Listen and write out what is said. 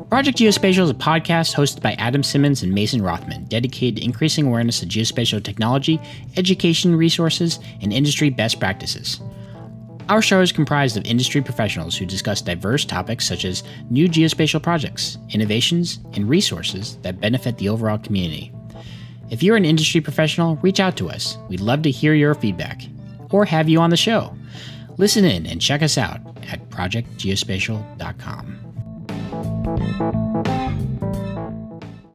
Project Geospatial is a podcast hosted by Adam Simmons and Mason Rothman, dedicated to increasing awareness of geospatial technology, education resources, and industry best practices. Our show is comprised of industry professionals who discuss diverse topics such as new geospatial projects, innovations, and resources that benefit the overall community. If you're an industry professional, reach out to us. We'd love to hear your feedback or have you on the show. Listen in and check us out at projectgeospatial.com.